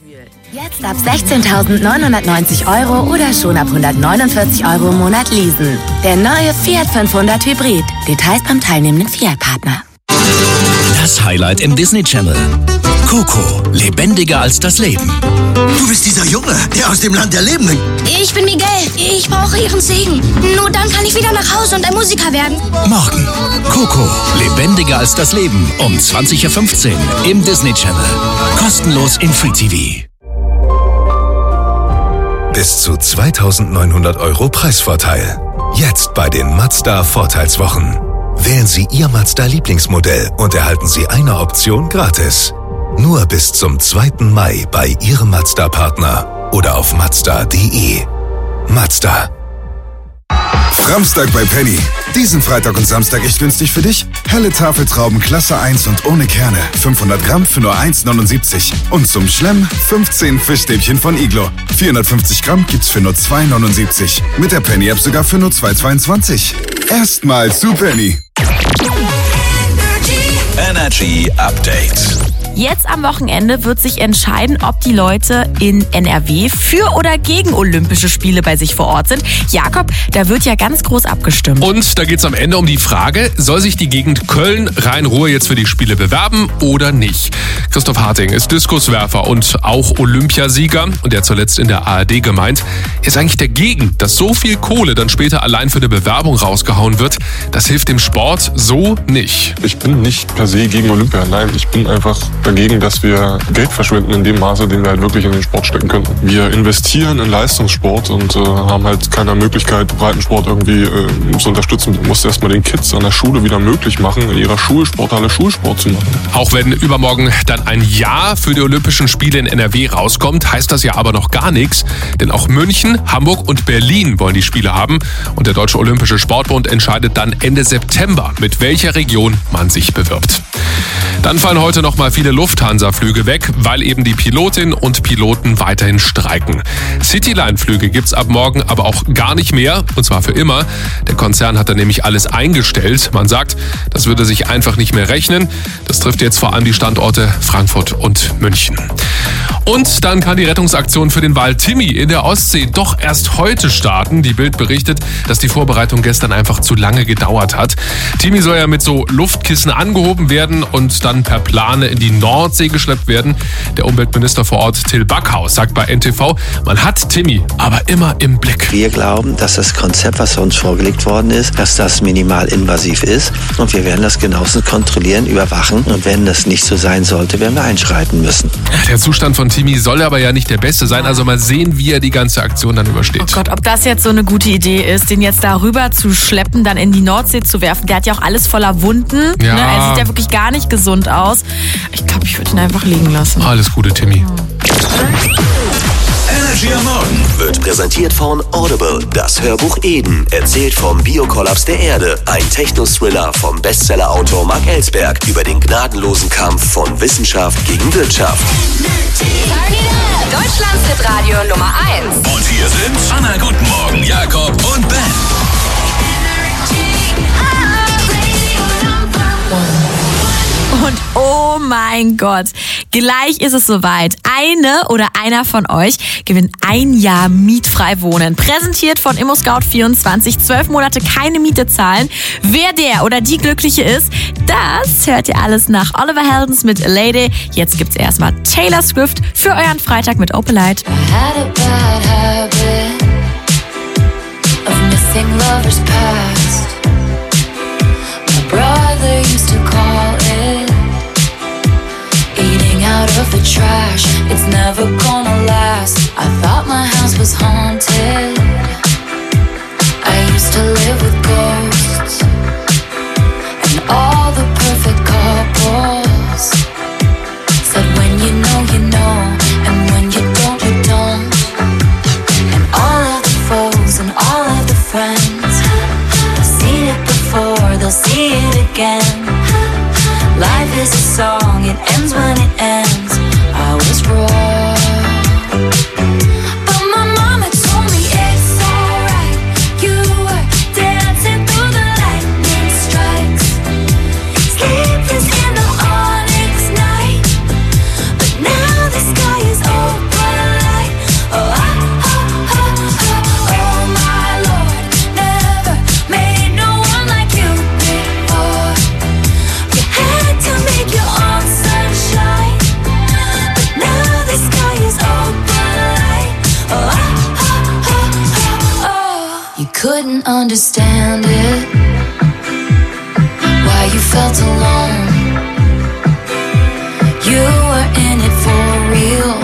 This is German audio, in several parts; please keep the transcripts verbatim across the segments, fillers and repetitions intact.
Gefühl. Jetzt ab sechzehntausendneunhundertneunzig Euro oder schon ab hundertneunundvierzig Euro im Monat leasen. Der neue Fiat fünfhundert Hybrid. Details beim teilnehmenden Fiat-Partner. Das Highlight im Disney Channel. Coco, lebendiger als das Leben. Du bist dieser Junge, der aus dem Land der Lebenden. Ich bin Miguel. Ich brauche Ihren Segen. Nur dann kann ich wieder nach Hause und ein Musiker werden. Morgen. Coco, lebendiger als das Leben. Um zwanzig Uhr fünfzehn im Disney Channel. Kostenlos im Free T V. Bis zu zweitausendneunhundert Euro Preisvorteil. Jetzt bei den Mazda Vorteilswochen. Wählen Sie Ihr Mazda-Lieblingsmodell und erhalten Sie eine Option gratis. Nur bis zum zweiten Mai bei Ihrem Mazda-Partner oder auf mazda punkt de. Mazda. Samstag bei Penny. Diesen Freitag und Samstag echt günstig für dich? Helle Tafeltrauben Klasse eins und ohne Kerne. fünfhundert Gramm für nur eins neunundsiebzig. Und zum Schlemm fünfzehn Fischstäbchen von Iglo. vierhundertfünfzig Gramm gibt's für nur zwei neunundsiebzig. Mit der Penny-App sogar für nur zwei zweiundzwanzig. Erstmal zu Penny. Energy Update. Jetzt am Wochenende wird sich entscheiden, ob die Leute in N R W für oder gegen Olympische Spiele bei sich vor Ort sind. Jakob, da wird ja ganz groß abgestimmt. Und da geht es am Ende um die Frage, soll sich die Gegend Köln-Rhein-Ruhr jetzt für die Spiele bewerben oder nicht? Christoph Harting ist Diskuswerfer und auch Olympiasieger und der zuletzt in der A R D gemeint, ist eigentlich dagegen, dass so viel Kohle dann später allein für eine Bewerbung rausgehauen wird. Das hilft dem Sport so nicht. Ich bin nicht per se gegen Olympia, nein, ich bin einfach dagegen, dass wir Geld verschwenden in dem Maße, den wir halt wirklich in den Sport stecken können. Wir investieren in Leistungssport und äh, haben halt keine Möglichkeit, Breitensport irgendwie äh, zu unterstützen. Du musst erstmal den Kids an der Schule wieder möglich machen, in ihrer Schulsporthalle Schulsport zu machen. Auch wenn übermorgen dann ein Ja für die Olympischen Spiele in N R W rauskommt, heißt das ja aber noch gar nichts. Denn auch München, Hamburg und Berlin wollen die Spiele haben. Und der Deutsche Olympische Sportbund entscheidet dann Ende September, mit welcher Region man sich bewirbt. Dann fallen heute noch mal viele Lufthansa-Flüge weg, weil eben die Pilotinnen und Piloten weiterhin streiken. Cityline-Flüge gibt's ab morgen aber auch gar nicht mehr, und zwar für immer. Der Konzern hat da nämlich alles eingestellt. Man sagt, das würde sich einfach nicht mehr rechnen. Das trifft jetzt vor allem die Standorte Frankfurt und München. Und dann kann die Rettungsaktion für den Wal Timmy in der Ostsee doch erst heute starten. Die Bild berichtet, dass die Vorbereitung gestern einfach zu lange gedauert hat. Timmy soll ja mit so Luftkissen angehoben werden und dann per Plane in die Nordsee geschleppt werden. Der Umweltminister vor Ort, Till Backhaus, sagt bei N T V, man hat Timmy aber immer im Blick. Wir glauben, dass das Konzept, was uns vorgelegt worden ist, dass das minimal invasiv ist. Und wir werden das genauestens kontrollieren, überwachen. Und wenn das nicht so sein sollte, werden wir einschreiten müssen. Der Zustand von Timmy soll aber ja nicht der beste sein. Also mal sehen, wie er die ganze Aktion dann übersteht. Oh Gott, ob das jetzt so eine gute Idee ist, den jetzt da rüber zu schleppen, dann in die Nordsee zu werfen. Der hat ja auch alles voller Wunden. Ja. Ne? Er sieht ja wirklich gar nicht gesund aus. Ich glaube, ich würde ihn einfach liegen lassen. Alles Gute, Timmy. Energy am Morgen wird präsentiert von Audible, das Hörbuch Eden, erzählt vom Biokollaps der Erde, ein Techno-Thriller vom Bestseller-Autor Mark Ellsberg über den gnadenlosen Kampf von Wissenschaft gegen Wirtschaft. Deutschlands Hitradio Nummer eins. Und hier sind Anna, guten Morgen, Jakob und Ben. Und oh mein Gott, gleich ist es soweit. Eine oder einer von euch gewinnt ein Jahr mietfrei wohnen. Präsentiert von ImmoScout vierundzwanzig. Zwölf Monate keine Miete zahlen. Wer der oder die Glückliche ist, das hört ihr alles nach Oliver Heldens mit Lady. Jetzt gibt's erstmal Taylor Swift für euren Freitag mit Opelite. Brother used to call it eating out of the trash. It's never gonna last. I thought my house was haunted. I used to live with ghosts and all the perfect couples said when you know, you know, and when you don't, you don't. And all of the foes and all of the friends, seen it before, they'll see it again. Life is a song, it ends when it ends. I was wrong, but my mama couldn't understand it, why you felt alone. You were in it for real.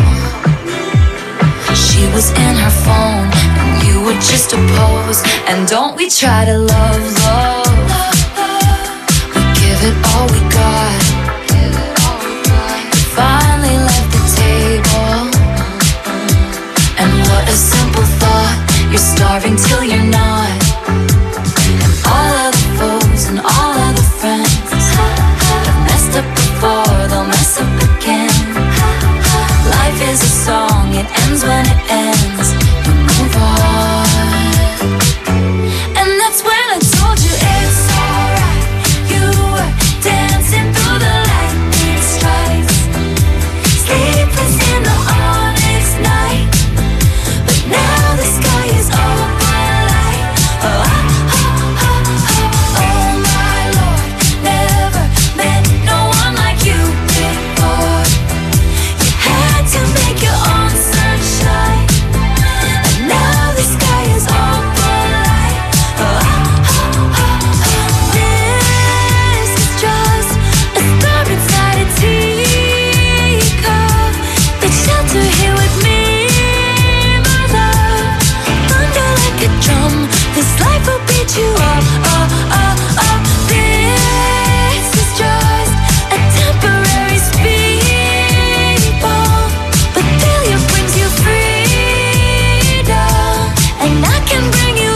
She was in her phone and you were just a pose. And don't we try to love, love, we give it all we got. You finally left the table, and what a simple thought. You're starving till you're not. And all of the foes and all of the friends have messed up before, they'll mess up again. Life is a song, it ends when it ends. You move on. And that's when I told you it's alright. You were dancing through the lightning strikes, sleepless in the onyx night. But now the sky is open light. Oh, oh, oh, oh, oh my Lord, never met no one like you before. You had to make your own sunshine, and now the sky is open light. Oh, oh, oh, oh, oh. This is just a star inside a teacup. Take shelter here with me, my love. Thunder like a drum, this life will beat you up. Oh, oh, oh. This is just a temporary speed bump, but failure brings you freedom, and I can bring you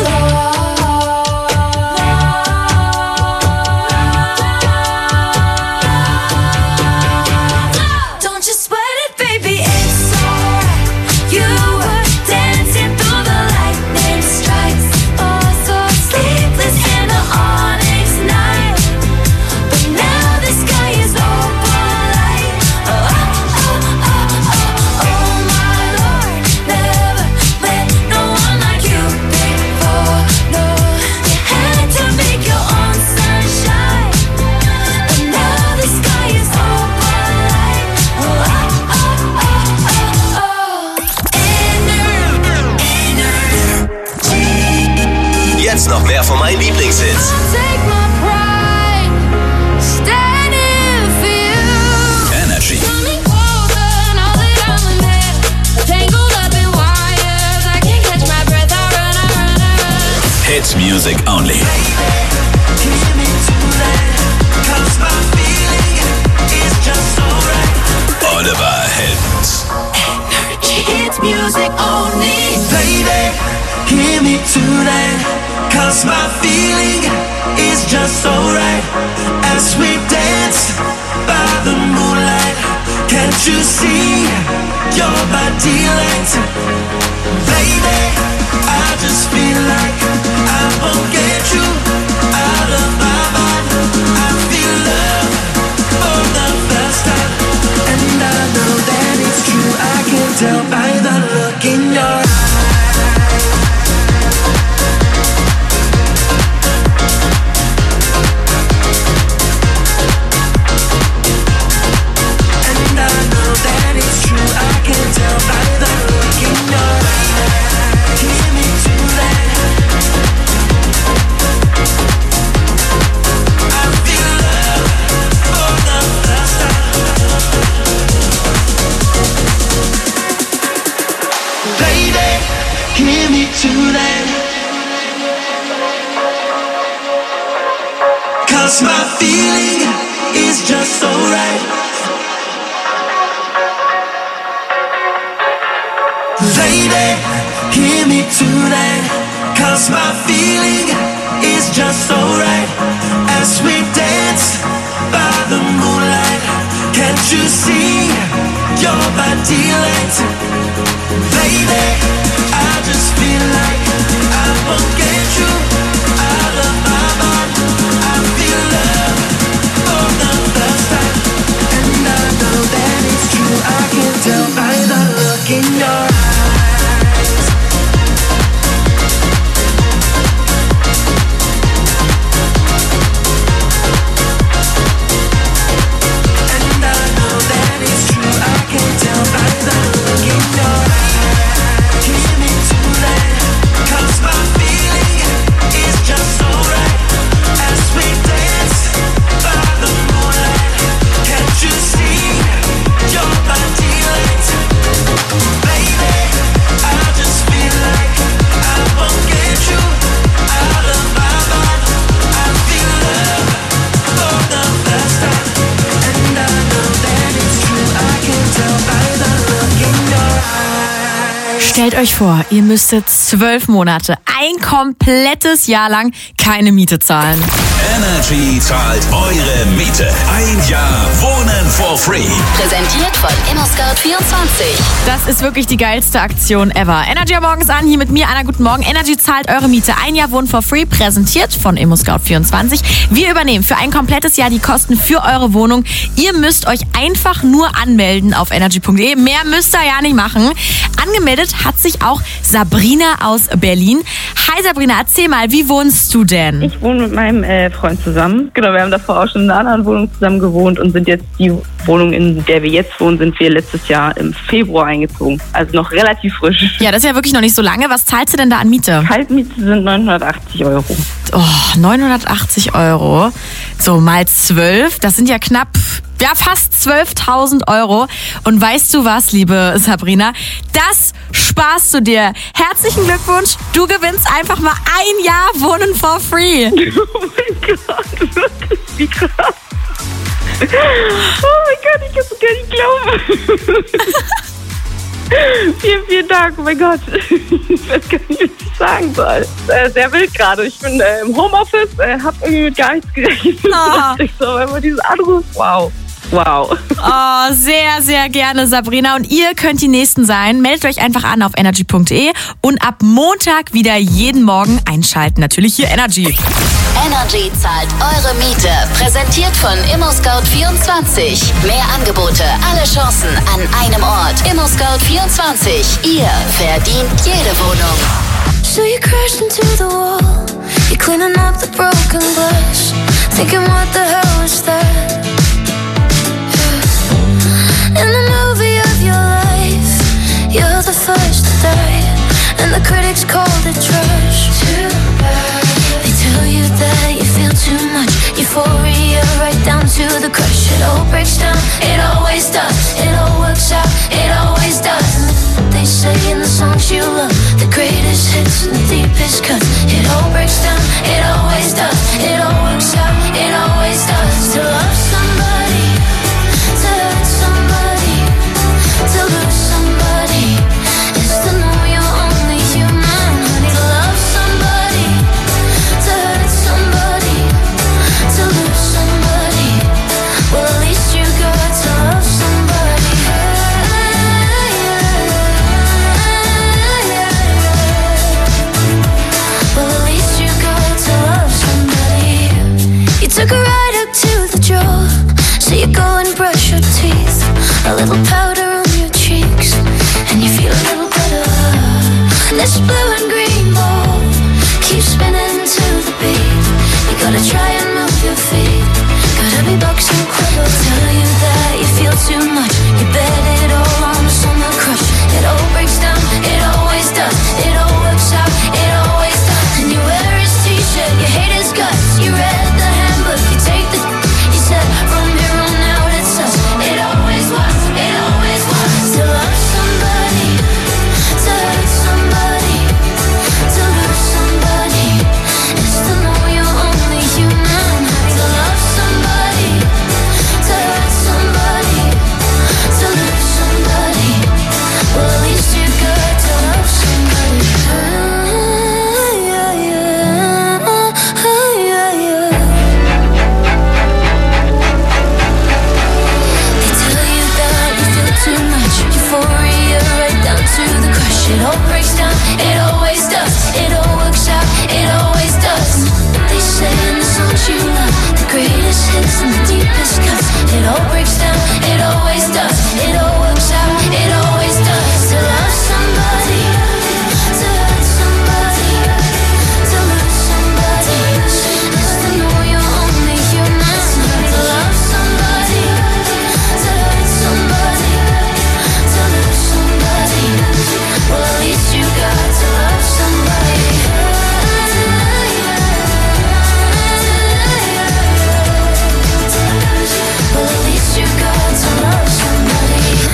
love. Don't you sweat it, baby, it's alright. You were dancing through the lightning strikes, oh so sleepless in the onyx night. But now the sky is open light. Oh, oh, oh, oh, oh, oh my Lord, never met no one like you before. No, you had to make your own sunshine, but now the sky is open light. Oh, oh, oh, oh, oh, oh. Jetzt noch mehr von meinen Lieblingshits. Take my pride, standing for you. Energy. Coming closer, now that I'm in it, tangled up in wires, I can't catch my breath, I run, I run, I run. Hits music only. Oliver Heldens. It's music only. Baby, hear me tonight, cause my feeling is just so right. As we dance by the moonlight, can't you see your body light? Baby, I just feel like I won't get you out of my mind. I feel love for the first time, and I know that it's true. I can tell by the look in your eyes. And I know that it's true. I can tell by the look in your eyes. Hear me tonight. I feel love for the first time. Baby, hear me tonight, cause my feeling is just so right. Lady, hear me tonight, cause my feeling is just so right. As we dance by the moonlight, can't you see your body light? Baby, I just feel like I won't get you out of my mind. I feel love for the first time, and I know that it's true. I can tell by the look in your eyes. And I know that it's true. I can tell by the look in your eyes. Stellt euch vor, ihr müsstet zwölf Monate, ein komplettes Jahr lang keine Miete zahlen. Energy zahlt eure Miete. Ein Jahr Wohnen for free. Präsentiert von ImmoScout vierundzwanzig. Das ist wirklich die geilste Aktion ever. Energy am Morgens an, hier mit mir, Anna, guten Morgen. Energy zahlt eure Miete. Ein Jahr Wohnen for free, präsentiert von ImmoScout vierundzwanzig. Wir übernehmen für ein komplettes Jahr die Kosten für eure Wohnung. Ihr müsst euch einfach nur anmelden auf energy punkt de. Mehr müsst ihr ja nicht machen. Angemeldet hat sich auch Sabrina aus Berlin. Hi Sabrina, erzähl mal, wie wohnst du denn? Ich wohne mit meinem äh, Freund zusammen. Genau, wir haben davor auch schon in einer anderen Wohnung zusammen gewohnt und sind jetzt die Wohnung, in der wir jetzt wohnen, sind wir letztes Jahr im Februar eingezogen. Also noch relativ frisch. Ja, das ist ja wirklich noch nicht so lange. Was zahlst du denn da an Miete? Kaltmiete sind neunhundertachtzig Euro. Oh, neunhundertachtzig Euro. So, mal zwölf, das sind ja knapp, ja fast zwölftausend Euro. Und weißt du was, liebe Sabrina, das sparst du dir. Herzlichen Glückwunsch, du gewinnst einfach mal ein Jahr Wohnen for free. Oh mein Gott, wirklich, wie krass. Oh mein Gott, ich kann es gar nicht glauben. Vielen, vielen Dank, oh mein Gott. Ich weiß gar nicht, was ich sagen soll. Äh, sehr wild gerade. Ich bin äh, im Homeoffice, äh, hab irgendwie mit gar nichts gerechnet. Oh. Ich so, wenn man diesen Anruf, wow. Wow. Oh, sehr, sehr gerne, Sabrina. Und ihr könnt die Nächsten sein. Meldet euch einfach an auf energy punkt de und ab Montag wieder jeden Morgen einschalten. Natürlich hier Energy. Energy zahlt eure Miete. Präsentiert von ImmoScout vierundzwanzig. Mehr Angebote, alle Chancen an einem Ort. ImmoScout vierundzwanzig. Ihr verdient jede Wohnung. So you crashed into the wall. You're cleaning up the broken glass. Thinking what the hell was that? In the movie of your life, you're the first to die, and the critics called it trash. Too bad. They tell you that you feel too much, euphoria right down to the crush. It all breaks down, it always does. It all works out, it always does. They say in the songs you love, the greatest hits and the deepest cuts. It all breaks down, it always does. It all works out, it always does. To love somebody, to hurt somebody, to lose somebody, is to know you're only human. Honey, to love somebody, to hurt somebody, to lose somebody, well at least you got to love somebody. Well at least you got to love somebody. You took a ride up to the drawer, so you go and brush your teeth. A little powder on your cheeks, and you feel a little better. This blue and green ball keeps spinning to the beat. You gotta try and move your feet. Gotta be bucks and quibbles. Tell you that you feel too much. You bet it all on the summer crush. It all breaks down, it always does. It all works out, it always does. And you wear his t-shirt, you hate his guts. You read the handbook, you take the. You said from here on out it's us. It always was, it always was. To love somebody, to hurt somebody, to lose somebody, is to know you're only human. To love somebody, to hurt somebody, to lose somebody, well at least you got to love somebody. Ah, yeah, yeah, ah, yeah, yeah. They tell you that you feel too much, euphoria right down to the crush. It all breaks down, it always does. It all works out, it always does. They say in the songs you love, the greatest hits and the deepest cuts. It all breaks down, it always does. It all works out, it always does. To love somebody, to hurt somebody, to lose somebody, is to know you're only human. To love somebody, to hurt somebody, to lose somebody, well at least you got to love somebody. Well at least you got to love somebody.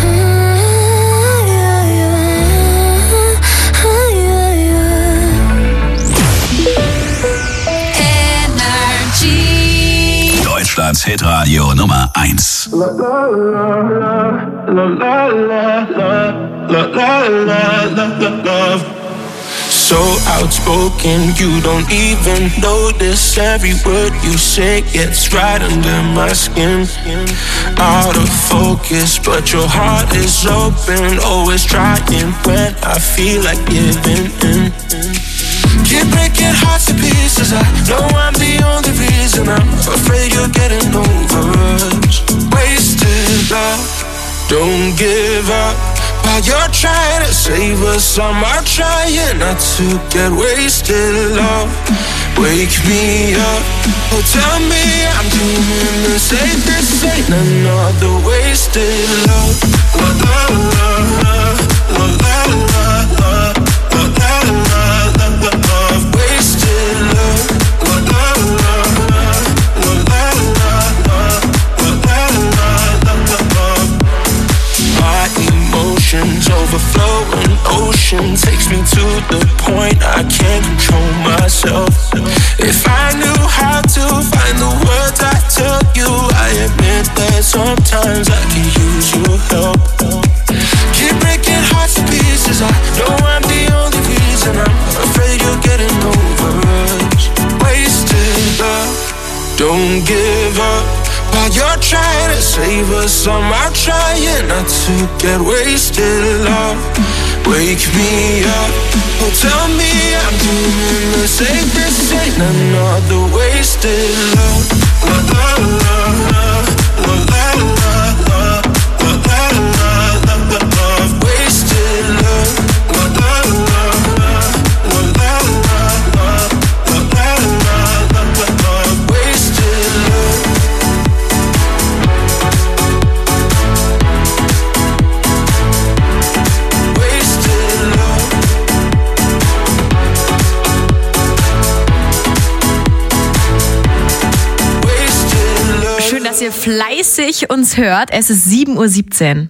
Deutschlands Hitradio Nummer eins. La la la la la la la la la la la. So outspoken, you don't even notice. Every word you say gets right under my skin. Out of focus, but your heart is open. Always trying when I feel like giving in. Keep breaking hearts to pieces. I know I'm the only reason. I'm afraid you're getting over us. Wasted love, don't give up. While you're trying to save us, I'm out trying not to get wasted. Love, wake me up. Oh, tell me I'm doing the same. This ain't another wasted love. La la la la la la la la la la la la. Wasted love. La la la la la la la la la la la. My emotions overflowing, ocean takes me to the point I can't control myself. If I knew how to find the words I tell you, I admit that sometimes I can use your help. Keep breaking hearts to pieces. I know I'm the only reason. I'm afraid you're getting over us. Wasted love, don't give up. While you're trying to save us, I'm out trying not to get wasted. Love, wake me up. Oh, tell me I'm doing the same. This ain't another wasted love. La la la la la la la la la la la. Wasted love. La la la la la la la la la la. Wasted love. Schön, dass ihr fleißig uns hört. Es ist sieben Uhr siebzehn.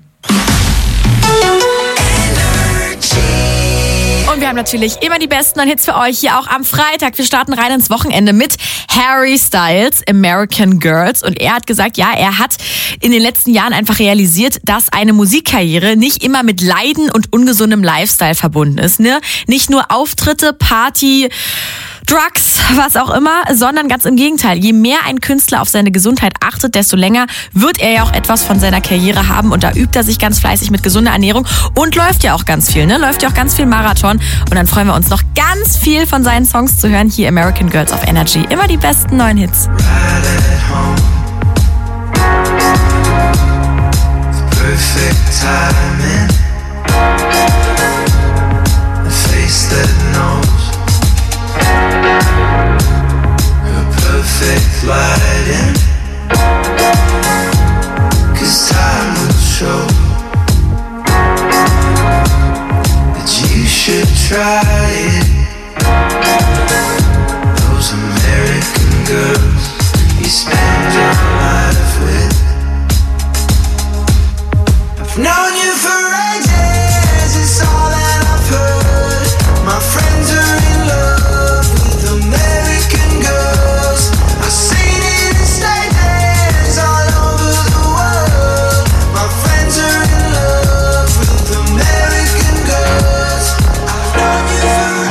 Und wir haben natürlich immer die besten neuen Hits für euch hier auch am Freitag. Wir starten rein ins Wochenende mit Harry Styles, American Girls. Und er hat gesagt, ja, er hat in den letzten Jahren einfach realisiert, dass eine Musikkarriere nicht immer mit Leiden und ungesundem Lifestyle verbunden ist. Ne? Nicht nur Auftritte, Party, Drugs, was auch immer, sondern ganz im Gegenteil. Je mehr ein Künstler auf seine Gesundheit achtet, desto länger wird er ja auch etwas von seiner Karriere haben. Und da übt er sich ganz fleißig mit gesunder Ernährung und läuft ja auch ganz viel, ne? Läuft ja auch ganz viel Marathon. Und dann freuen wir uns noch ganz viel von seinen Songs zu hören. Hier American Girls auf Energy. Immer die besten neuen Hits. Perfect timing. A face that knows. Perfect lighting. 'Cause time will show that you should try it. Those American girls you spend your life with. I've known you for ages, it's all that I've heard. My friends are in love with American girls. I've seen it in stages all over the world. My friends are in love with American girls. I've known you for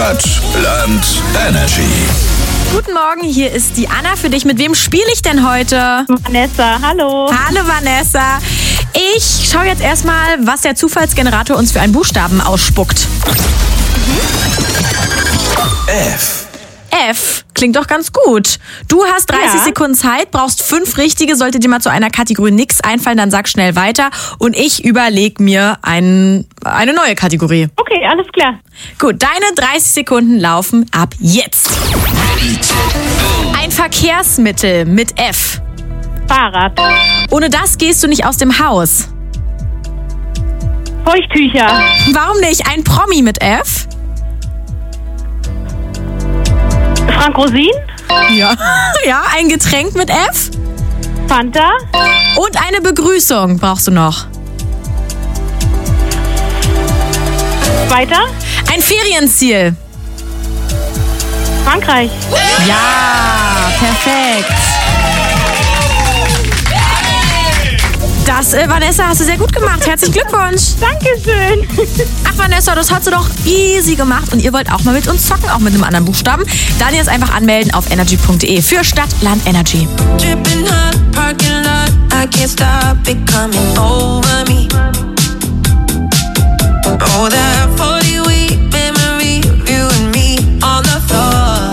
Stadt, Land, Energy. Guten Morgen, hier ist die Anna für dich. Mit wem spiele ich denn heute? Vanessa, hallo. Hallo Vanessa. Ich schaue jetzt erstmal, was der Zufallsgenerator uns für einen Buchstaben ausspuckt. F. F. Klingt doch ganz gut. Du hast dreißig Ja. Sekunden Zeit, brauchst fünf richtige. Sollte dir mal zu einer Kategorie nichts einfallen, dann sag schnell weiter. Und ich überlege mir ein, eine neue Kategorie. Okay, alles klar. Gut, deine dreißig Sekunden laufen ab jetzt. Ein Verkehrsmittel mit F. Fahrrad. Ohne das gehst du nicht aus dem Haus. Feuchttücher. Warum nicht? Ein Promi mit F. Frank Rosin. Ja. Ja, ein Getränk mit F. Fanta. Und eine Begrüßung brauchst du noch. Weiter. Ein Ferienziel. Frankreich. Ja, perfekt. Das, äh, Vanessa, hast du sehr gut gemacht. Herzlichen Glückwunsch. Dankeschön. Ach, Vanessa, das hast du doch easy gemacht. Und ihr wollt auch mal mit uns zocken, auch mit einem anderen Buchstaben. Dann jetzt einfach anmelden auf energy punkt de für Stadt, Land, Energy. Dripping hot, parking lot. I can't stop it coming over me. Oh, that forty week memory of you and me on the floor.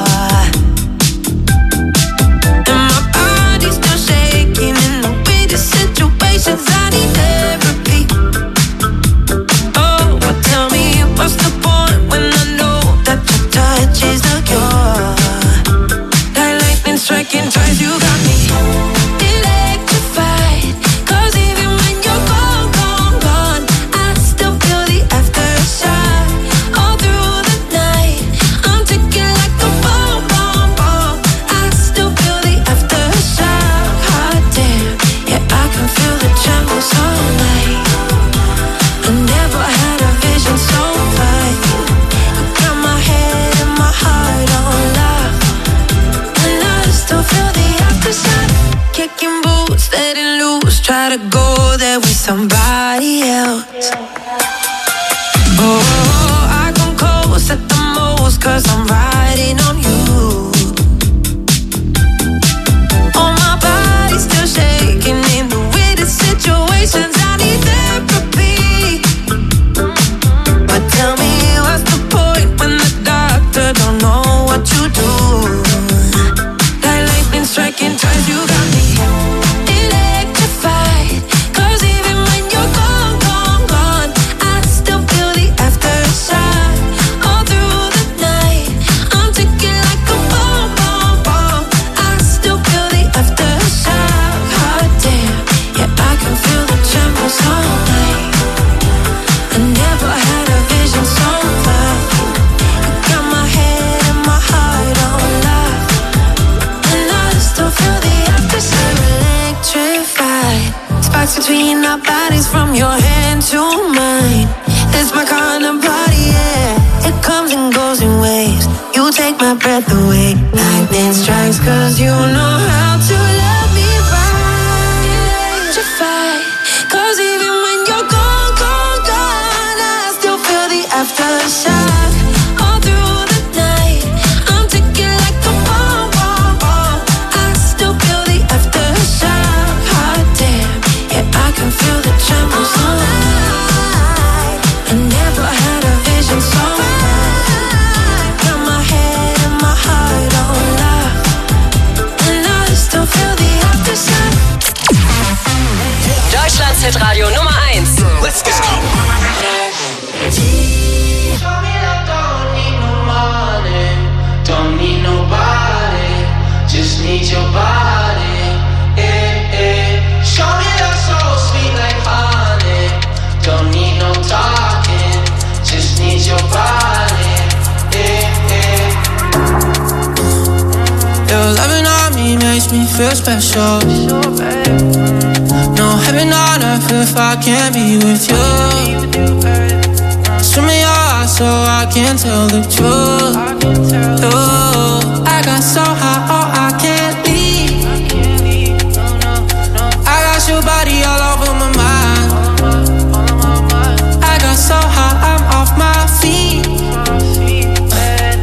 And my body's still shaking in the weirdest situations. I need therapy. Oh, well, tell me what's the point when I know that your touch is the cure. That lightning striking twice, you got me electrified. 'Cause even when you're gone, gone, gone, I still feel the aftershock. All through the night, I'm ticking like a bomb, bomb, bomb. I still feel the aftershock. Hot damn, yeah, I can feel the trembles all night. I never had a vision so bright. I got my head and my heart on lock, and I still feel the aftershock. Kicking boots, letting loose, try to go there with somebody else. Oh, I come close at the most, 'cause I'm riding on you. Oh, my body's still shaking in the weirdest situations. I need therapy. But tell me what's the point when the doctor don't know what you do. That lightning striking twice, you got me electrified. 'Cause even when you're gone, gone, gone, I still feel the aftershock. All through the night, I'm ticking like a bomb, bomb, bomb. I still feel the aftershock. Hot damn, yeah, I can feel the trembles all night. I never had a vision so bright. I got my head and my heart on lock, and I still feel the aftershock. Electrified, sparks between our bodies from your hand to mine. It's my kind of body, yeah. It comes and goes in waves. You take my breath away. Lightning strikes 'cause you know how to love me right. Electrified, 'cause even when you're gone, gone, gone, I still feel the aftershock. All through the night, I'm ticking like a bomb, bomb, bomb. I still feel the aftershock. Hot damn, yeah, I can feel the trembles all night. I never had a vision so bright. Got my head and my heart on lock, and I still feel the aftershock. Deutschlands Hitradio Nummer eins. Let's go. Don't need nobody, just need your body. Eh, eh. Show me love so sweet like honey. Don't need no talking, just need your body. Eh, eh. Your loving on me makes me feel special. No heaven on earth if I can't be with you. Swim in your eyes so I can tell the truth. Oh, I got so high, oh I can't leave. I got your body all over my mind. I got so high, I'm off my feet.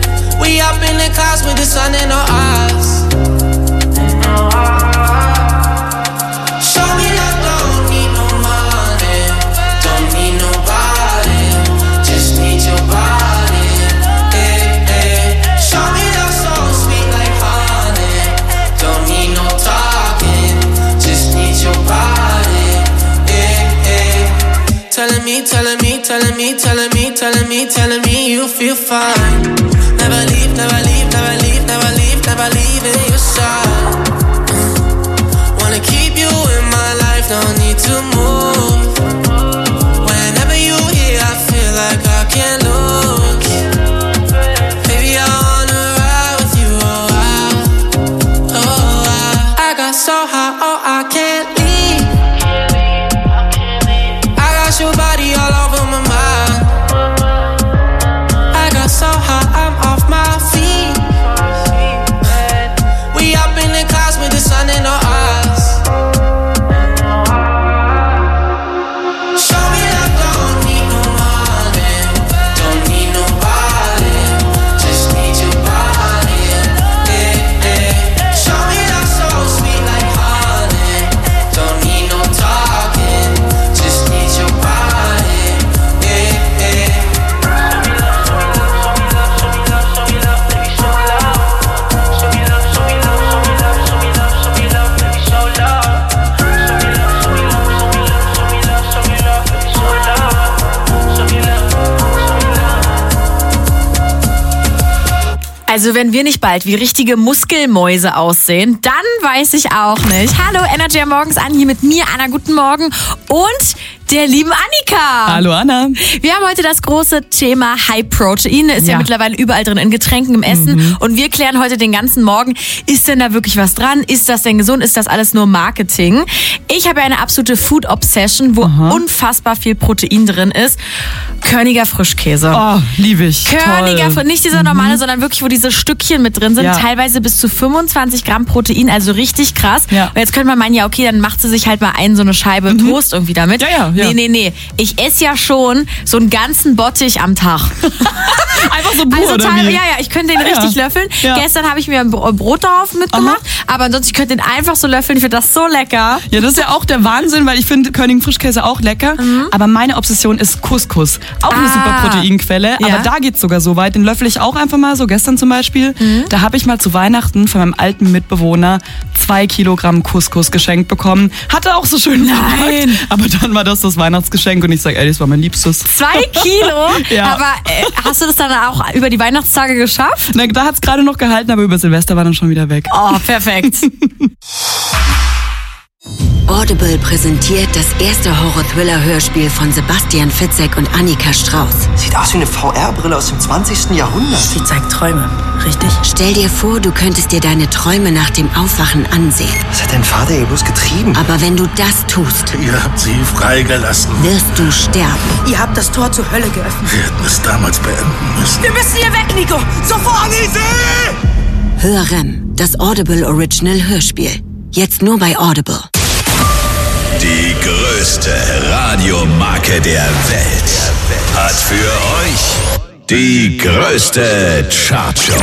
me, telling me, telling me, telling me, telling me, telling me you feel fine. Never leave, never leave, never leave, never leave, never leave in your side. Wanna keep you in my life, don't need to move. Whenever you here, I feel like I can't lose. Baby, I wanna ride with you, oh, I, oh, I, I got so high, oh, I can't leave. I got your body all over my mind. I got so high, I'm off my feet. We up in the clouds with the sun in our eyes. Show me love, don't need no money, don't need nobody, just need your body. Yeah, yeah. Show me love so sweet like honey, don't need no talking, just need your body. Yeah, yeah. Also wenn wir nicht bald wie richtige Muskelmäuse aussehen, dann weiß ich auch nicht. Hallo, Energy am Morgens an, hier mit mir, Anna, guten Morgen und der lieben Annika. Hallo Anna. Wir haben heute das große Thema High Protein. Ist ja, ja mittlerweile überall drin, in Getränken, im Essen. Mhm. Und wir klären heute den ganzen Morgen, ist denn da wirklich was dran? Ist das denn gesund? Ist das alles nur Marketing? Ich habe ja eine absolute Food Obsession, wo Aha. unfassbar viel Protein drin ist. Körniger Frischkäse. Oh, liebe ich. Körniger Frischkäse. Nicht dieser normale, mhm. sondern wirklich, wo diese Stückchen mit drin sind. Ja. Teilweise bis zu fünfundzwanzig Gramm Protein, also richtig krass. Ja. Und jetzt könnte man meinen, ja okay, dann macht sie sich halt mal ein, so eine Scheibe mhm. Toast irgendwie damit. Ja, ja, ja. Nee, nee, nee. Ich esse ja schon so einen ganzen Bottich am Tag. Einfach so pur, also oder teil, wie? Ja, ja, ich könnte den ja, richtig ja. löffeln. Ja. Gestern habe ich mir ein Brot darauf mitgemacht, Aha. aber ansonsten, ich könnte den einfach so löffeln. Ich finde das so lecker. Ja, das ist ja auch der Wahnsinn, weil ich finde Körnigen Frischkäse auch lecker. Mhm. Aber meine Obsession ist Couscous. Auch ah. eine super Proteinquelle. Ja. Aber da geht's sogar so weit. Den löffel ich auch einfach mal, so gestern zum Beispiel. Mhm. Da habe ich mal zu Weihnachten von meinem alten Mitbewohner zwei Kilogramm Couscous geschenkt bekommen. Hatte auch so schön verpackt. Aber dann war das das Weihnachtsgeschenk und ich sage, ey, das war mein Liebstes. Zwei Kilo? Ja. Aber äh, hast du das dann auch über die Weihnachtstage geschafft? Na, da hat's gerade noch gehalten, aber über Silvester war dann schon wieder weg. Oh, perfekt. Audible präsentiert das erste Horror-Thriller-Hörspiel von Sebastian Fitzek und Annika Strauß. Sieht aus wie eine V R-Brille aus dem zwanzigsten Jahrhundert. Sie zeigt Träume, richtig? Stell dir vor, du könntest dir deine Träume nach dem Aufwachen ansehen. Was hat dein Vater ihr bloß getrieben? Aber wenn du das tust, ihr habt sie freigelassen. Wirst du sterben. Ihr habt das Tor zur Hölle geöffnet. Wir hätten es damals beenden müssen. Wir müssen hier weg, Nico! Sofort! Hörrem, das Audible Original Hörspiel. Jetzt nur bei Audible. Die größte Radiomarke der Welt hat für euch die größte Chartshow.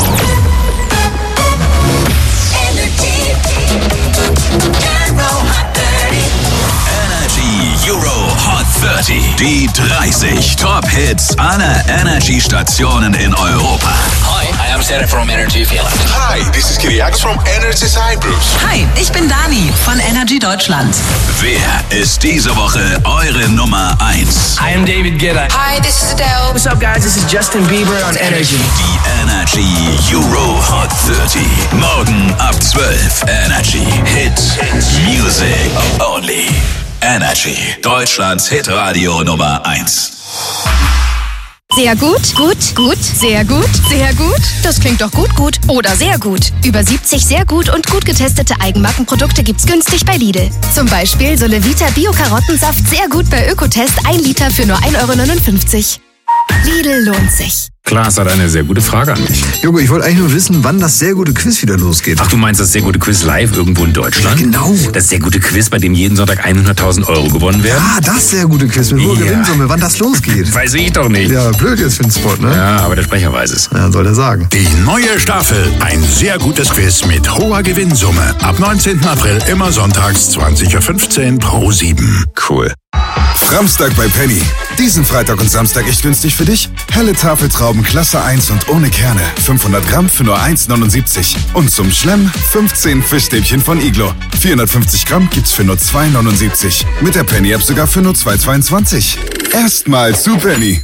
Energy Euro Hot dreißig. Die dreißig Top-Hits aller Energy-Stationen in Europa. Hi, I am Sarah from Energy Finland. Hi, this is Kyriakos from Energy Cyprus. Hi, ich bin Dani von Energy Deutschland. Wer ist diese Woche eure Nummer eins? I am David Guetta. Hi, this is Adele. What's up, guys? This is Justin Bieber on Energy. Die Energy Euro Hot dreißig. Morgen ab zwölf. Energy Hit Music Only. Energy, Deutschlands Hitradio Nummer eins. Sehr gut, gut, gut, sehr gut, sehr gut. Das klingt doch gut, gut oder sehr gut. Über siebzig sehr gut und gut getestete Eigenmarkenprodukte gibt's günstig bei Lidl. Zum Beispiel Solevita Bio-Karottensaft sehr gut bei Ökotest, ein Liter für nur ein Euro neunundfünfzig. Lidl lohnt sich. Klaas hat eine sehr gute Frage an mich. Jogo, ich wollte eigentlich nur wissen, wann das sehr gute Quiz wieder losgeht. Ach, du meinst das sehr gute Quiz live irgendwo in Deutschland? Ja, genau. Das sehr gute Quiz, bei dem jeden Sonntag hunderttausend Euro gewonnen werden? Ah, das sehr gute Quiz mit hoher ja. Gewinnsumme, wann das losgeht. Weiß ich doch nicht. Ja, blöd jetzt für den Spot, ne? Ja, aber der Sprecher weiß es. Ja, soll er sagen. Die neue Staffel, ein sehr gutes Quiz mit hoher Gewinnsumme. Ab neunzehnten April immer sonntags zwanzig Uhr fünfzehn Pro sieben. Cool. Samstag bei Penny. Diesen Freitag und Samstag echt günstig für dich. Helle Tafeltrauben Klasse eins und ohne Kerne. fünfhundert Gramm für nur eins neunundsiebzig. Und zum Schlemm fünfzehn Fischstäbchen von Iglo. vierhundertfünfzig Gramm gibt's für nur zwei neunundsiebzig. Mit der Penny-App sogar für nur zwei zweiundzwanzig. Erstmal zu Penny.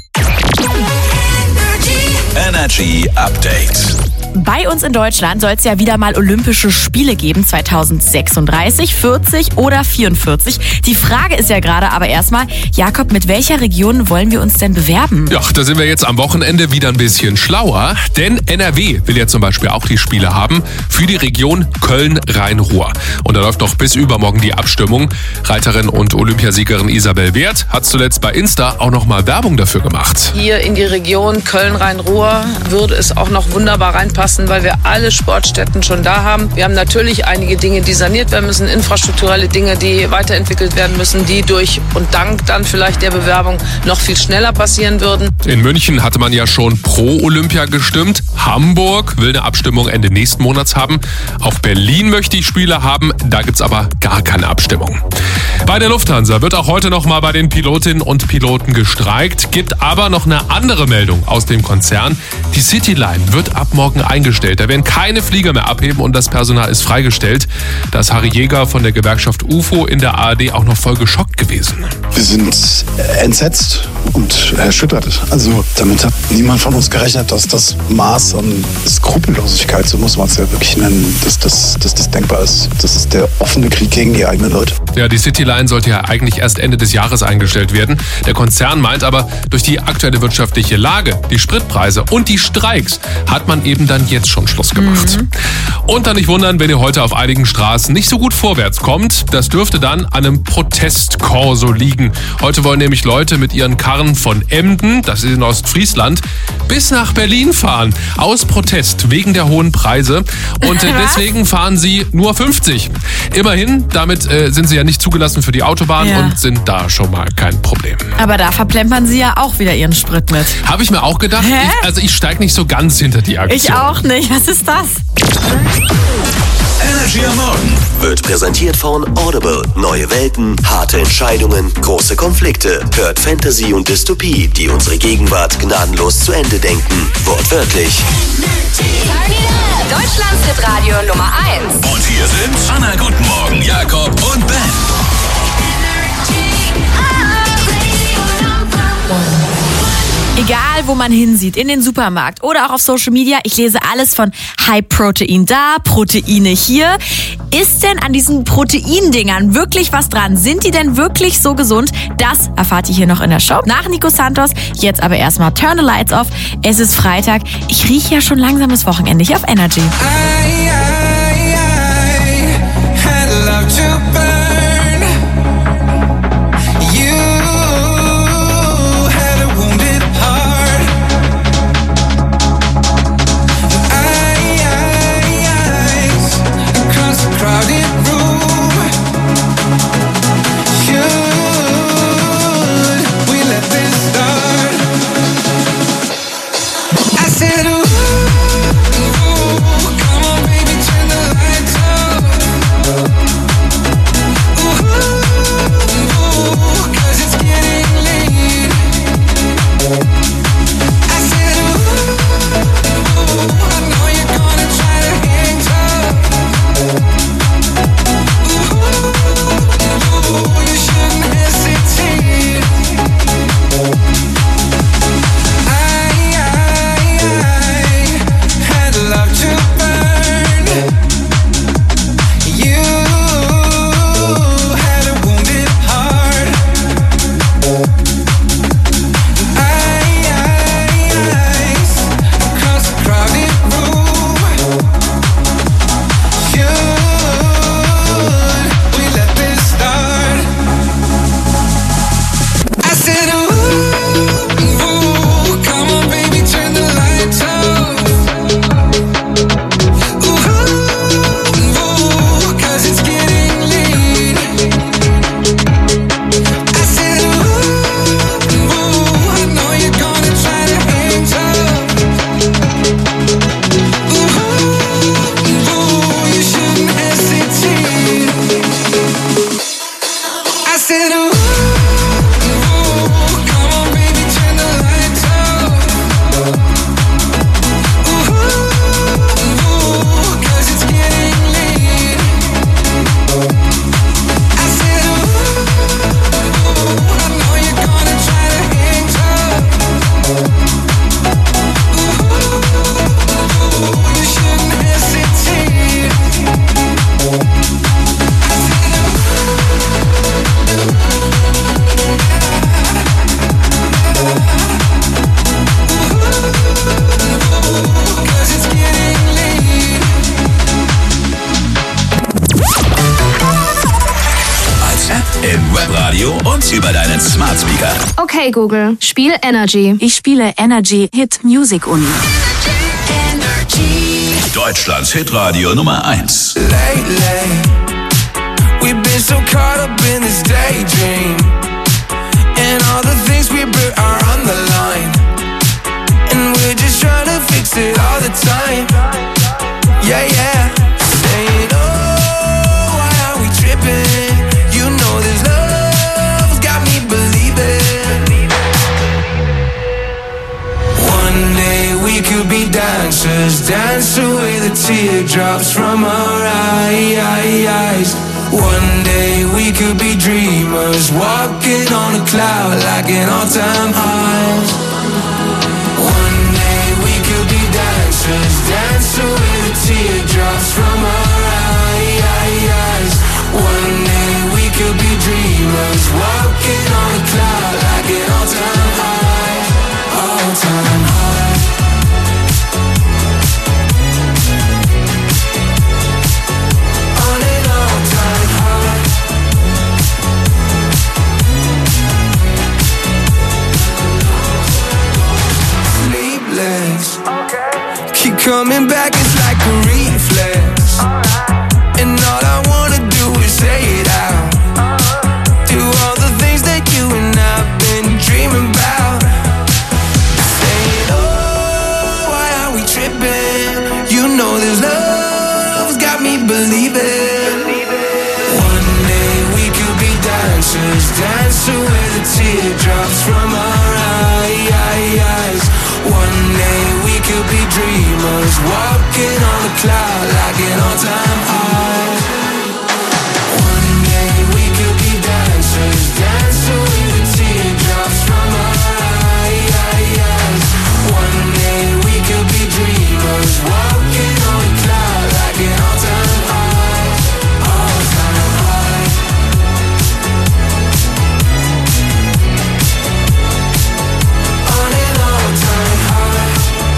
Energy Update. Bei uns in Deutschland soll es ja wieder mal Olympische Spiele geben, zweitausendsechsunddreißig, vierzig oder vierundvierzig. Die Frage ist ja gerade aber erstmal, Jakob, mit welcher Region wollen wir uns denn bewerben? Ja, da sind wir jetzt am Wochenende wieder ein bisschen schlauer, denn N R W will ja zum Beispiel auch die Spiele haben für die Region Köln-Rhein-Ruhr. Und da läuft noch bis übermorgen die Abstimmung. Reiterin und Olympiasiegerin Isabel Wert hat zuletzt bei Insta auch nochmal Werbung dafür gemacht. Hier in die Region Köln-Rhein-Ruhr würde es auch noch wunderbar reinpassen, weil wir alle Sportstätten schon da haben. Wir haben natürlich einige Dinge, die saniert werden müssen, infrastrukturelle Dinge, die weiterentwickelt werden müssen, die durch und dank dann vielleicht der Bewerbung noch viel schneller passieren würden. In München hatte man ja schon pro Olympia gestimmt. Hamburg will eine Abstimmung Ende nächsten Monats haben. Auch Berlin möchte die Spiele haben. Da gibt's aber gar keine Abstimmung. Bei der Lufthansa wird auch heute noch mal bei den Pilotinnen und Piloten gestreikt. Gibt aber noch eine andere Meldung aus dem Konzern. Die Cityline wird ab morgen eingestellt. Da werden keine Flieger mehr abheben und das Personal ist freigestellt. Da ist Harry Jäger von der Gewerkschaft U F O in der A R D auch noch voll geschockt gewesen. Wir sind entsetzt und erschüttert. Also damit hat niemand von uns gerechnet, dass das Maß an Skrupellosigkeit, so muss man es ja wirklich nennen, dass das, dass das denkbar ist. Das ist der offene Krieg gegen die eigenen Leute. Ja, die Cityline sollte ja eigentlich erst Ende des Jahres eingestellt werden. Der Konzern meint aber, durch die aktuelle wirtschaftliche Lage, die Spritpreise und die Streiks hat man eben dann jetzt schon Schluss gemacht. Mhm. Und dann nicht wundern, wenn ihr heute auf einigen Straßen nicht so gut vorwärts kommt. Das dürfte dann an einem Protestkorso liegen. Heute wollen nämlich Leute mit ihren Karren von Emden, das ist in Ostfriesland, bis nach Berlin fahren. Aus Protest wegen der hohen Preise. Und äh, deswegen fahren sie nur fünfzig. Immerhin, damit äh, sind sie ja nicht zugelassen für die Autobahn ja. und sind da schon mal kein Problem. Aber da verplempern sie ja auch wieder ihren Sprit mit. Habe ich mir auch gedacht. Ich, also ich steige nicht so ganz hinter die Aktion. Ich auch nicht. Was ist das? Energy am Morgen wird präsentiert von Audible. Neue Welten, harte Entscheidungen, große Konflikte. Hört Fantasy und Dystopie, die unsere Gegenwart gnadenlos zu Ende denken. Wortwörtlich. Deutschlands Hitradio Nummer eins. Und hier sind Anna, guten Morgen, Jakob und Ben. Egal, wo man hinsieht, in den Supermarkt oder auch auf Social Media, ich lese alles von High Protein da, Proteine hier. Ist denn an diesen Proteindingern wirklich was dran? Sind die denn wirklich so gesund? Das erfahrt ihr hier noch in der Show. Nach Nico Santos, jetzt aber erstmal Turn the Lights Off. Es ist Freitag. Ich rieche ja schon langsam das Wochenende hier auf Energy. I, I, I had love to burn. You had a wounded heart. I, I, eyes across the crowded room. Should we let this start? I said, ooh, ooh, come on, baby, turn über deinen Smart Speaker. Okay, Google, spiel Energy. Ich spiele Energy Hit Music Uni. Deutschlands Hitradio Nummer eins. Lately, we've been so caught up in this daydream, and all the things we built are on the line, and we're just trying to fix it all the time. Yeah, yeah. Saying, oh, why are we tripping? You know this love's got me believing. One day we could be dancers, dance away the teardrops from our eyes. One day we could be dreamers, walking on a cloud like an all-time high. One day we could be dancers, dance away the teardrops from our eyes. One day we could be dreamers, walking on a cloud like an all-time high, all-time high. On an all-time high. Sleepless, keep coming back, it's like a reflex. And all I wanna do is say it out. Do all the things that you and I've been dreaming about. Saying, oh, why are we tripping? You know this love's got me believing. One day we could be dancers, dance away the teardrops from our eyes. One day we could be dreamers, walking on a cloud like an all-time high. One day we could be dancers, dance away the teardrops from our eyes. One day we could be dreamers, walking on a cloud like an all-time high, all-time high. On an all-time high.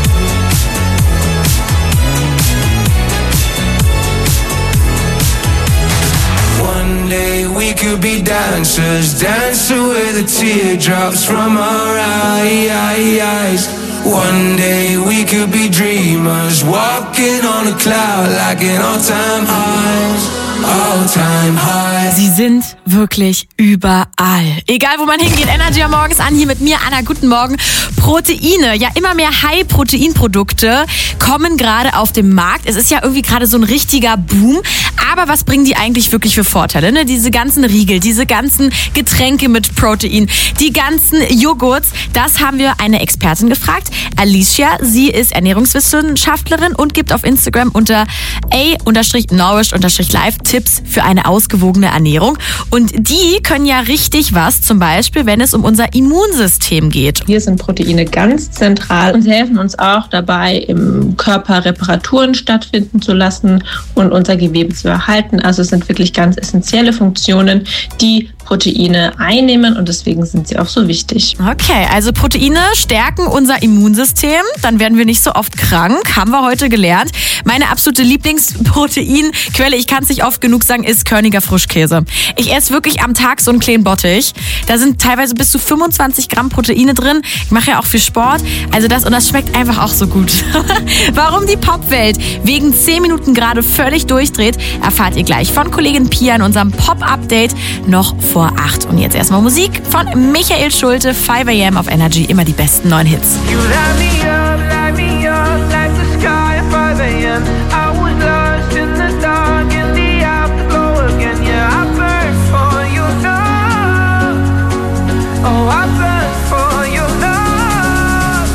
One day we could be dancers, dance away the teardrops from our eyes. One day we could be dreamers, walking on a cloud like an all-time high, all-time high. Sie sind wirklich überall. Egal, wo man hingeht, Energy am Morgens an, hier mit mir, Anna, guten Morgen. Proteine, ja immer mehr High-Protein-Produkte kommen gerade auf den Markt. Es ist ja irgendwie gerade so ein richtiger Boom. Aber was bringen die eigentlich wirklich für Vorteile? Ne? Diese ganzen Riegel, diese ganzen Getränke mit Protein, die ganzen Joghurts, das haben wir eine Expertin gefragt. Alicia, sie ist Ernährungswissenschaftlerin und gibt auf Instagram unter a-nourish-live Tipps für eine ausgewogene Ernährung. Und die können ja richtig was, zum Beispiel, wenn es um unser Immunsystem geht. Hier sind Proteine ganz zentral und sie helfen uns auch dabei, im Körper Reparaturen stattfinden zu lassen und unser Gewebe zu erhalten. Also es sind wirklich ganz essentielle Funktionen, die Proteine einnehmen und deswegen sind sie auch so wichtig. Okay, also Proteine stärken unser Immunsystem, dann werden wir nicht so oft krank, haben wir heute gelernt. Meine absolute Lieblingsproteinquelle, ich kann es nicht oft genug sagen, ist Körniger Frischkäse. Ich esse wirklich am Tag so einen kleinen Bottich. Da sind teilweise bis zu fünfundzwanzig Gramm Proteine drin. Ich mache ja auch viel Sport, also das und das schmeckt einfach auch so gut. Warum die Popwelt wegen zehn Minuten gerade völlig durchdreht, erfahrt ihr gleich von Kollegin Pia in unserem Pop-Update noch vor acht. Und jetzt erstmal Musik von Michael Schulte, five a m auf Energy, immer die besten neuen Hits. You light me up, light me up like the sky at five a m I was lost in the dark in the afterglow again. Yeah, I burn for your love. Oh, I burn for your love.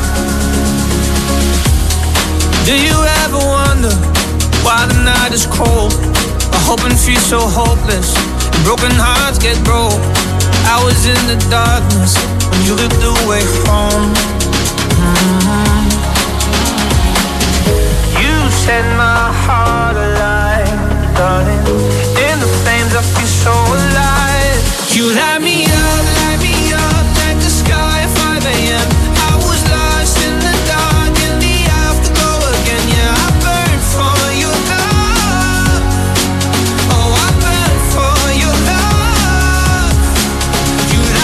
Do you ever wonder why the night is cold? I hope and feel so hopeless. Broken hearts get broke. I was in the darkness when you looked away home. Mm-hmm. You set my heart alive, darling. In the flames I feel so alive. You light me up, light me up like the sky at five a m I was lost in the dark in the afterglow again. Yeah, I burn for your love. Oh, I burn for your love. You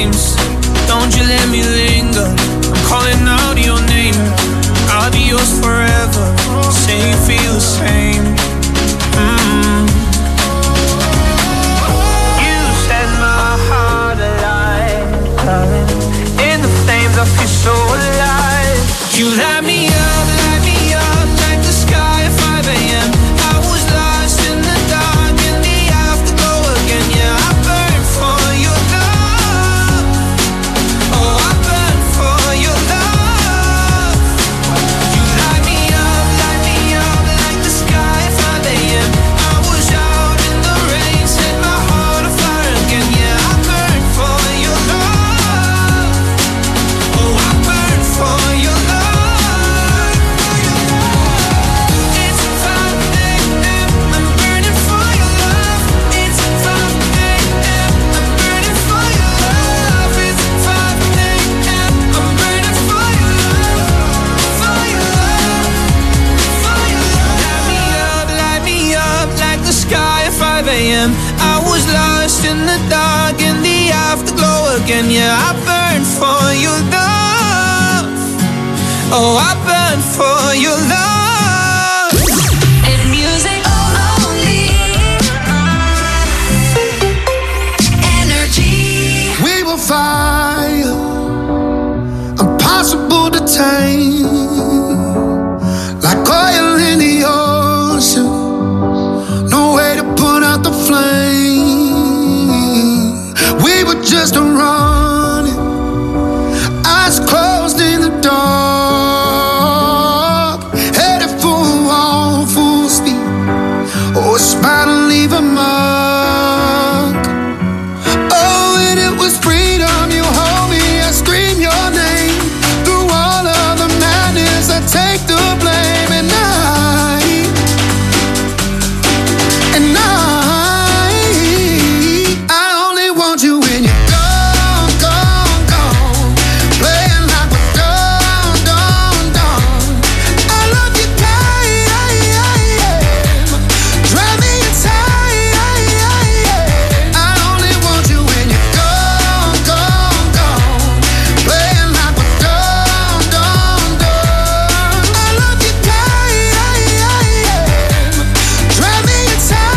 flames. Don't you let me linger. I'm calling out your name. I'll be yours forever. Say you feel the same. Mm. You set my heart alive, darling. In the flames, I feel so alive. You light me up, light me up like the sky at five a.m. I was lost in the dark, in the afterglow again. Yeah, I burn for your love. Oh, I burn for your love. You light me up, light me up like the sky at five a.m. I was out in the rain, set my heart on fire again. Yeah, I burn for your love. Oh, I burn for your love. I was lost in the dark, in the afterglow again. Yeah, I burn for your love. Oh, I burn for your love. And music only. Energy. We will fire, impossible to tame, like oil in the ocean. No way to put out the flame. We were just running, eyes closed in the dark, headed for a wall, full speed. Oh, it's about to leave a mark. Oh, and it was freedom. You hold me, I scream your name. Through all of the madness, I take the blame. And I And I, I only want you when you're gone, gone, gone. Playing like we're done, done, done. I love you, time. Drive me inside. I only want you when you're gone, gone, gone. Playing like we're done, done, done. I love you, time. Drive me inside.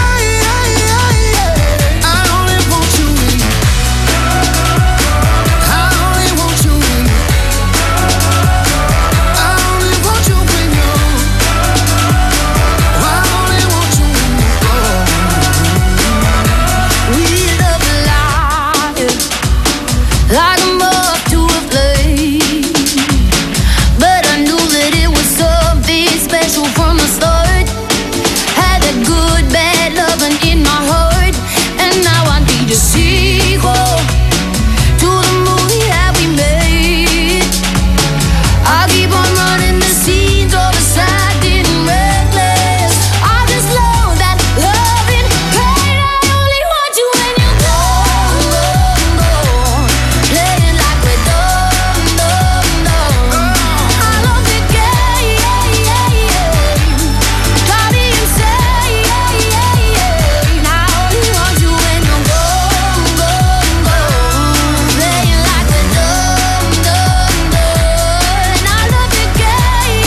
Like a moth to a flame, but I knew that it was something special from the start. Had that good, bad loving in my heart, and now I need a sequel to the movie that we made. I keep on running the scenes of the sad and reckless. I just know that love and pain. I only want you when you're gone, gone, gone. Playing like we're done, done, done. I love the game, drive me insane. I only want you when you're gone, gone, gone. Playing like we're done, done, done. I love the game,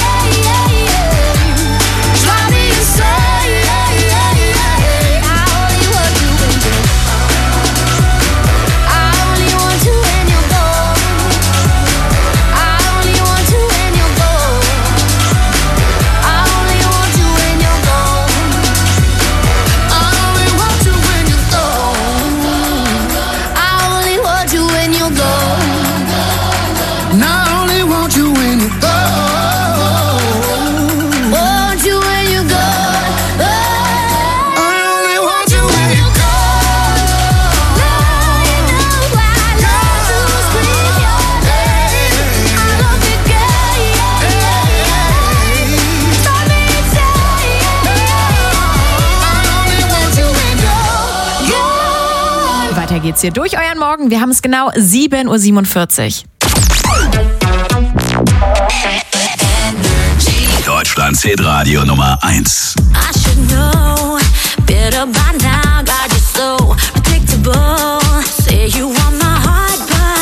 drive me insane. I only want you when you're I only want you when you're gone. I only want you when you're gone. I only want you when you're gone. I only want you when you're gone. I only want you when you're gone. And I only want you when you're gone. Want you when you're gone. I only want you when you're gone. I know I love to scream your name. I love the game. Drive me insane. I only want you when you're Gone. Weiter geht's hier durch euren Morgen. Wir haben es genau sieben Uhr siebenundvierzig. Deutschlands Hitradio Nummer eins. I should know better by now. God, you're so predictable. Say you want my heart, but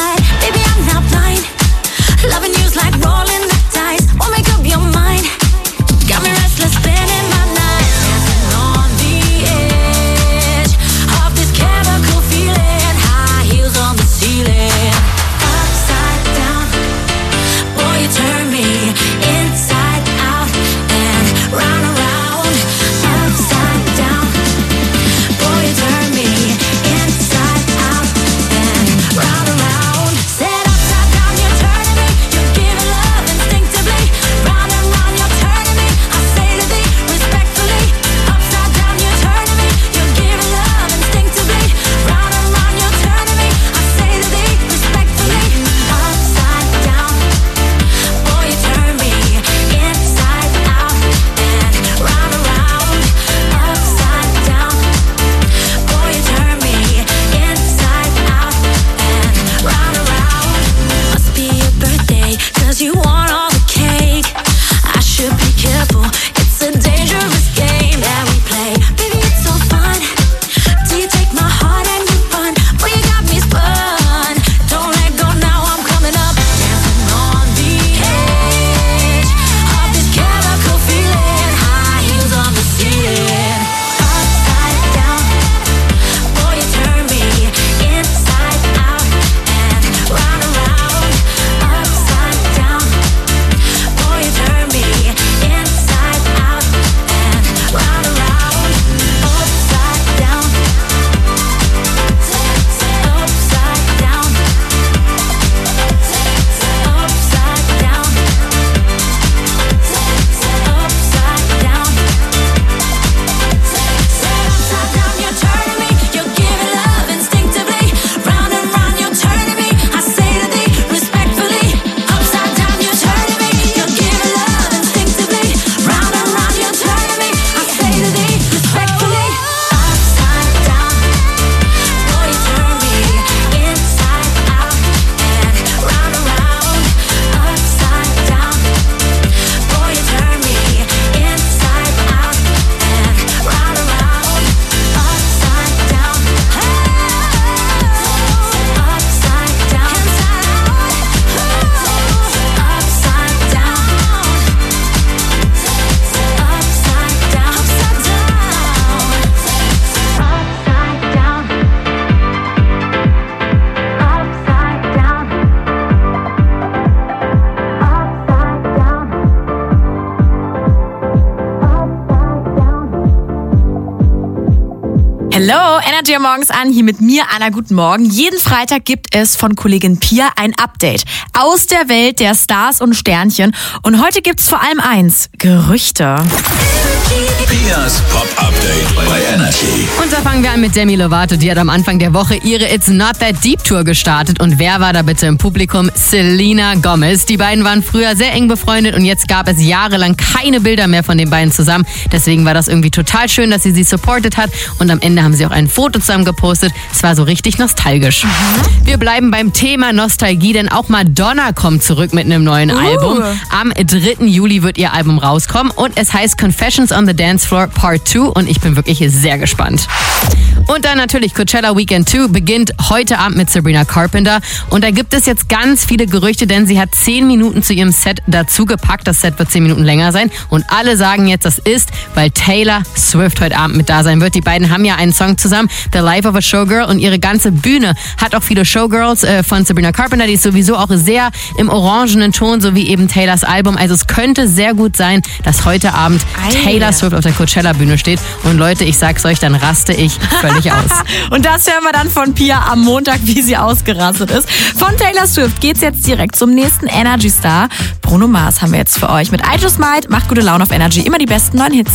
Hello, Energy am Morgens an, hier mit mir, Anna, guten Morgen. Jeden Freitag gibt es von Kollegin Pia ein Update aus der Welt der Stars und Sternchen. Und heute gibt's vor allem eins, Gerüchte. Pias Pop-Update bei Energy. Und da fangen wir an mit Demi Lovato. Die hat am Anfang der Woche ihre It's Not That Deep Tour gestartet. Und wer war da bitte im Publikum? Selena Gomez. Die beiden waren früher sehr eng befreundet und jetzt gab es jahrelang keine Bilder mehr von den beiden zusammen. Deswegen war das irgendwie total schön, dass sie sie supportet hat. Und am Ende haben sie auch ein Foto zusammen gepostet. Es war so richtig nostalgisch. Mhm. Wir bleiben beim Thema Nostalgie, denn auch Madonna kommt zurück mit einem neuen uh. Album. Am dritten Juli wird ihr Album rauskommen und es heißt Confessions on the Dance Floor Part zwei und ich bin wirklich sehr gespannt. Und dann natürlich Coachella Weekend zwei beginnt heute Abend mit Sabrina Carpenter und da gibt es jetzt ganz viele Gerüchte, denn sie hat zehn Minuten zu ihrem Set dazugepackt. Das Set wird zehn Minuten länger sein und alle sagen jetzt, das ist, weil Taylor Swift heute Abend mit da sein wird. Die beiden haben ja einen Song zusammen, The Life of a Showgirl, und ihre ganze Bühne hat auch viele Showgirls äh, von Sabrina Carpenter, die ist sowieso auch sehr im orangenen Ton, so wie eben Taylors Album. Also es könnte sehr gut sein, dass heute Abend Ei. Taylor Swift auf der Coachella-Bühne steht. Und Leute, ich sag's euch, dann raste ich völlig aus. Und das hören wir dann von Pia am Montag, wie sie ausgerastet ist. Von Taylor Swift geht's jetzt direkt zum nächsten Energy Star. Bruno Mars haben wir jetzt für euch mit I Just Might. Macht gute Laune auf Energy. Immer die besten neuen Hits.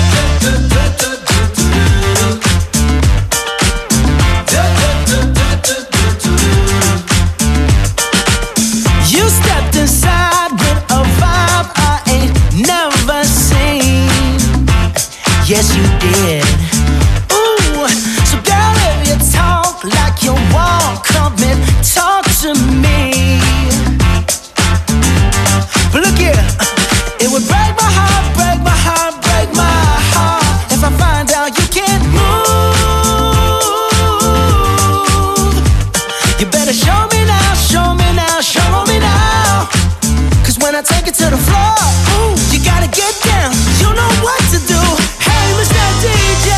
You stepped inside with a vibe I ain't never seen. Yes, you did. Ooh, so girl, if you talk like you walk, come and talk to me. But look here, it would break my heart, break my heart, break my heart if I find out you can't move. You better show me now, show me now, show me now. Cause when I take it to the floor, ooh, you gotta get down, you know what to do. Hey, Mister D J,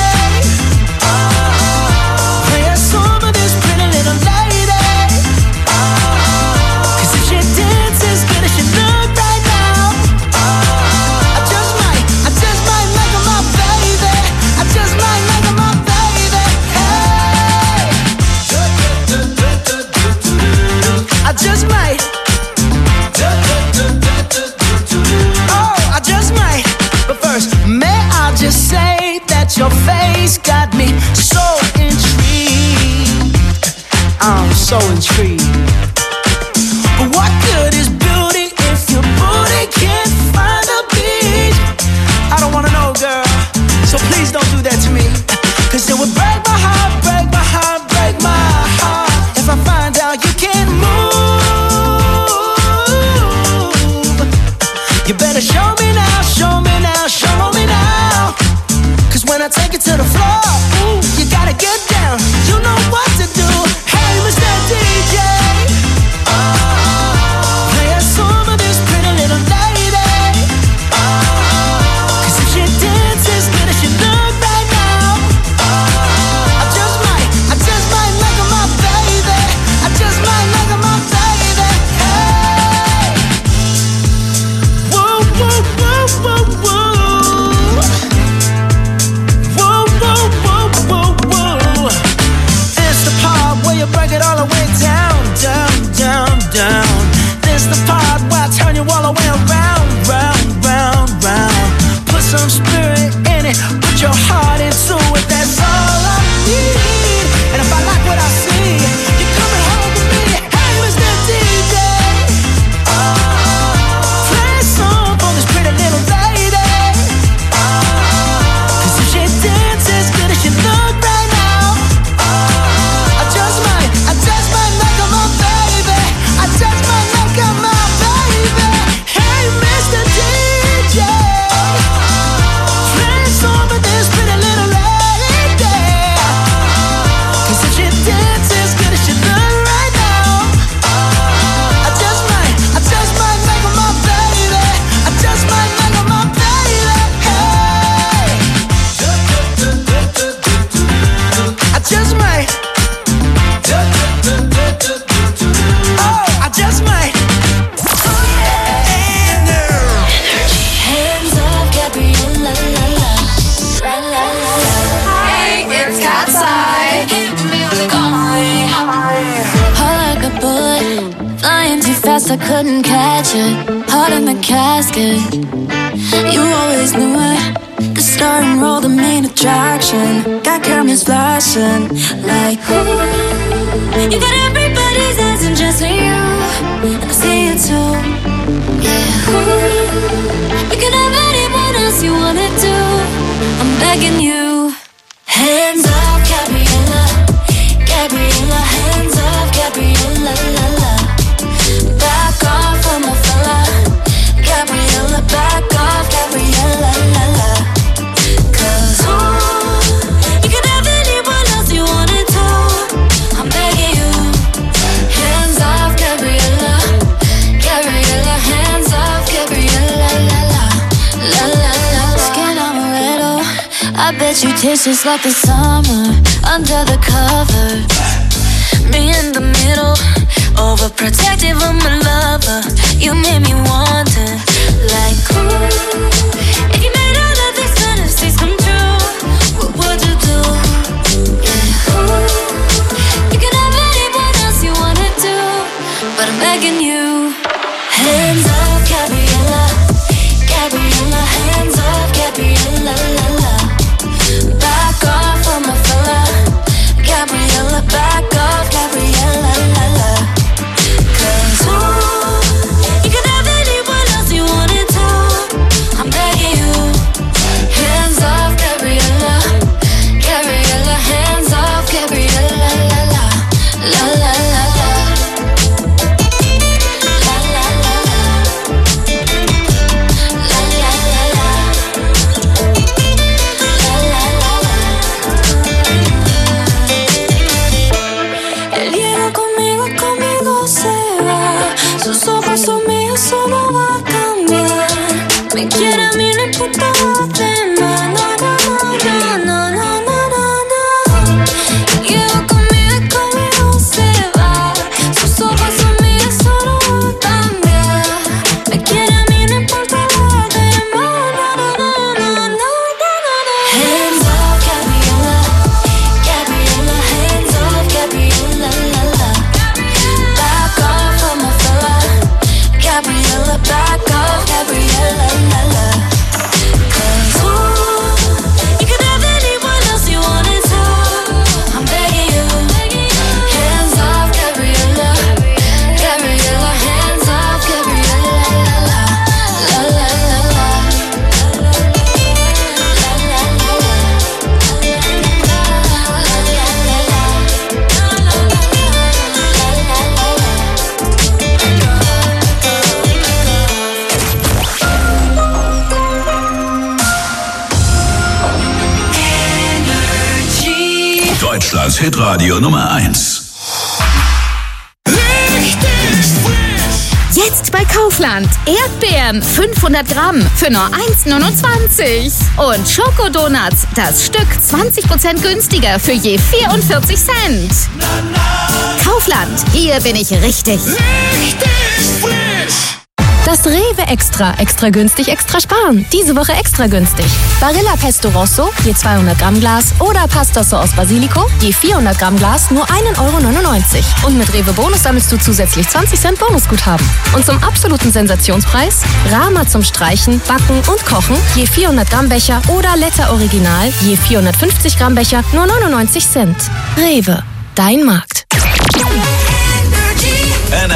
oh, play a song of this pretty little lady. Oh, cause if she dances good as she look right now, oh, I just might, I just might make her my baby. I just might make her my baby. Hey, I just might. Oh, I just might. But first, may I just say that your face got me so intrigued. I'm so intrigued. But what good is beauty if your booty can't find a beat? I don't wanna know, girl, so please don't do that to me. Cause it would break my heart, break my heart, break my heart if I find out you can't move. You better show me now, show me now, show me now. Cause when I take it to the floor, ooh, you gotta get down, you know what to do. Hey, Mister D J. lost, I couldn't catch it. Heart in the casket. You always knew it. The star and roll, the main attraction. Got cameras flashing like ooh. You got everybody's eyes and just for you. And I see it too. Yeah, ooh. You can have anyone else you wanna do. I'm begging you. Hands off, Gabriella. Gabriella, hands off, Gabriella, la la. Back off from my fella. Gabriella, back off, Gabriella, la la. Cause ooh, you can have anyone else you wanna do. I'm begging you. Hands off, Gabriella. Gabriella, hands off, Gabriella, la la. La la la la. Skin amaretto. I bet you taste just like the summer under the covers. Me in the middle, overprotective of my lover. You made me want it, like ooh. If you made all of these fantasies come true, what would you do? Yeah, ooh. You can have anyone else you wanna do, but I'm begging you. Hands off, Gabriella. Gabriella, hands off, Gabriella, la la. Back off from my fella. Gabriella, back off, Gabriella, la la. Cause ooh, you can have anyone else you wanna do. I'm begging you. Hands off, Gabriella. Gabriella, hands off, Gabriella, la la. La la la la. La la la la. La la la la. La la la la. Él llega conmigo, conmigo se va. Sus ojos son míos, eso no va a cambiar. Me quiere a mí, no importa lo demás. No, no, no, no, no, no, no, no. Llega conmigo, conmigo se va. Sus ojos son míos, eso no va a cambiar. Me quiere a mí, no importa lo demás. No, no, no, no, no, no, no. Hands off, Gabriella. Gabriella, hands off, Gabriella, la la. Back off from my fella. Gabriella, back off, Gabriella, la la. Cause ooh, you can have anyone else you wanna do. I'm begging you. Hands off, Gabriella. Gabriella, hands off, Gabriella, la la. La la la la. La la la la. Deutschlands Hitradio Nummer eins. Jetzt bei Kaufland. Erdbeeren fünfhundert Gramm für nur eins neunundzwanzig. Und Schokodonuts, das Stück zwanzig Prozent günstiger für je vierundvierzig Cent. Kaufland, hier bin ich richtig. Das Rewe Extra. Extra günstig, extra sparen. Diese Woche extra günstig. Barilla Pesto Rosso, je zweihundert Gramm Glas. Oder Pasta Sauce Basilico, je vierhundert Gramm Glas, nur ein Euro neunundneunzig. Und mit Rewe Bonus sammelst du zusätzlich zwanzig Cent Bonusguthaben. Und zum absoluten Sensationspreis, Rama zum Streichen, Backen und Kochen, je vierhundert Gramm Becher. Oder Letter Original, je vierhundertfünfzig Gramm Becher, nur neunundneunzig Cent. Rewe, dein Markt.